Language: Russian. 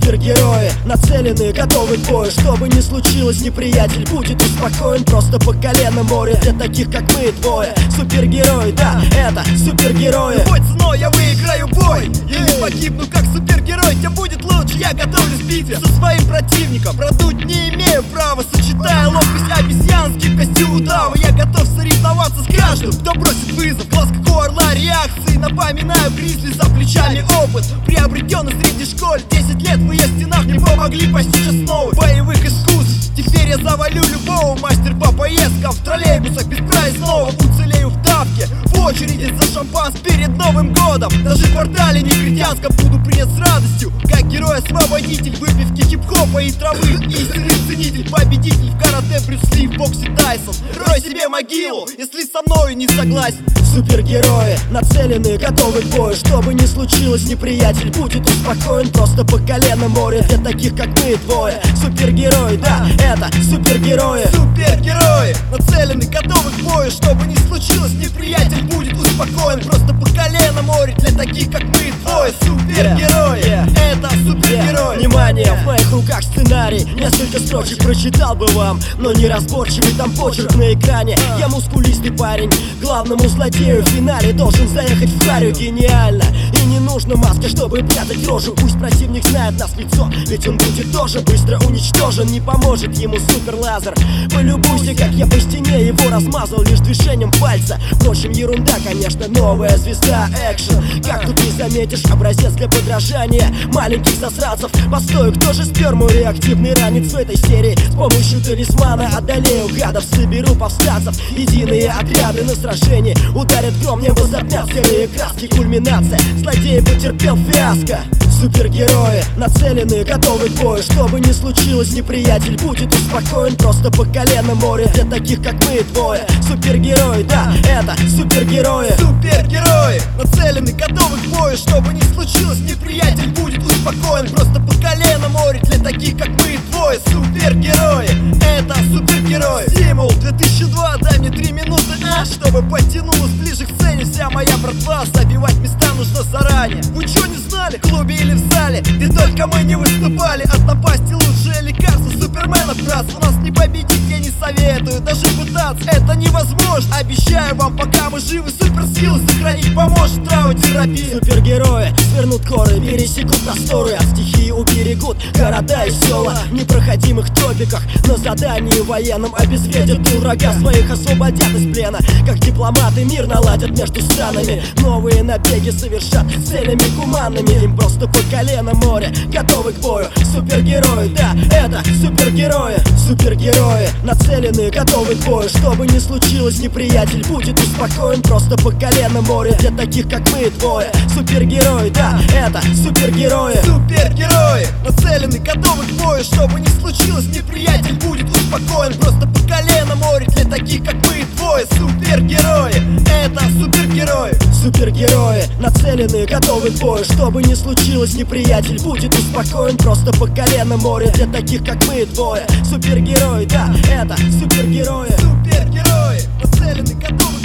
Супергерои, нацелены, готовы к бою. Что бы ни случилось, неприятель будет успокоен. Просто по колено море для таких, как мы двое. Супергерои, да, это супергерои. Любой ценой я выиграю бой. Или погибну как супергерой, тем будет лучше. Я готовлюсь к битве со своим противником. Продуть не имею права, сочетая ловкость обезьян с гибкостью удава. Я готов соревноваться с каждым, кто бросит вызов. Глаз как у орла реакции. Напоминаю гризли, за плечами опыт, приобретенный среди школы. 10 лет в ее стенах мне помогли постичь основы боевых искусств. Теперь я завалю любого, мастер по поездкам. В троллейбусах без прайс снова уцелею в давке. В очереди за шампанс перед Новым годом. Даже в квартале негритянском буду принят с радостью. Как герой-освободитель выпивки, хип-хопа и травы. Истинный ценитель, победитель в карате Брюс Ли, в боксе Тайсон. Рой себе могилу, если со мною не согласен. Супергерои, нацелены, готовы к бою. Что бы ни случилось, неприятель будет успокоен. Просто по колено море для таких, как мы двое. Супергерои, да, это супергерои. Супергерои, нацелены, готовы к бою. Что бы ни случилось, неприятель будет успокоен. Просто по колено море для таких, как мы двое. Супергерои, это супергерои. Внимание, в моих руках сценарий. Несколько строчек прочитал бы вам, но неразборчивый там почерк на экране. Я мускулистый парень, главному злодею в финале должен заехать в харю. Гениально, и не нужна маска, чтобы прятать рожу. Пусть противник знает нас в лицо, ведь он будет тоже быстро уничтожен. Не поможет ему суперлазер. Полюбуйся, как я по стене его размазал лишь движением пальца. Впрочем, ерунда, конечно, новая звезда экшен. Как тут не заметишь, образец для подражания маленьких засранцев. Постой, кто же спер мой реактивный ранец в этой серии? С помощью талисмана одолею гадов, соберу повстанцев. Единые отряды на сражение ударят гром, небо затмят серые краски. Кульминация, злодей потерпел фиаско. Супергерои, нацелены, готовы к бою. Что бы ни случилось, неприятель будет успокоен. Просто по колено море для таких, как мы двое. Супергерои, да, это супергерои. Супергерои, нацелены, готовы к бою. Что бы ни случилось, неприятель будет успокоен. Просто по колено море для таких, как мы двое. Супергерои, это супергерои. Стимул 2002, дай мне 3 минуты, чтобы подтянулась ближе к сцене вся моя братва. Забивать места нужно заранее. Вы что, не знали? В клубе или в зале, где только мы не выступали. От напасти лучшее лекарство суперменов, братство. Нас не победить я не советую, даже пытаться это невозможно. Обещаю вам, пока мы живы, суперсилы сохранить поможет травотерапия. Супергерои свернут горы, пересекут просторы, от стихии уберегут города и села. В непроходимых тропиках на задании военном обезвредят врага своих, освободят из плена. Как дипломаты мир наладят между странами. Новые набеги совершат с целями гуманными. Им просто по колено море, готовы к бою. Супергерои, да, это супергерои. Супергерои, нацелены, готовы к бою. Что бы ни случилось, неприятель будет успокоен. Просто по колено море для таких, как мы двое. Супергерои, да, это супергерои. Супергерои, нацелены, готовы к бою. Что бы ни случилось, неприятель будет успокоен. Просто по колено море для таких, как мы двое. Супергерои, это супергерои. Супергерои, нацелены, готовы к бою. Что бы ни случилось, неприятель будет успокоен. Просто по колено море для таких, как мы двое. Супергерои, да, это супергерои. Супергерои, нацелены, готовы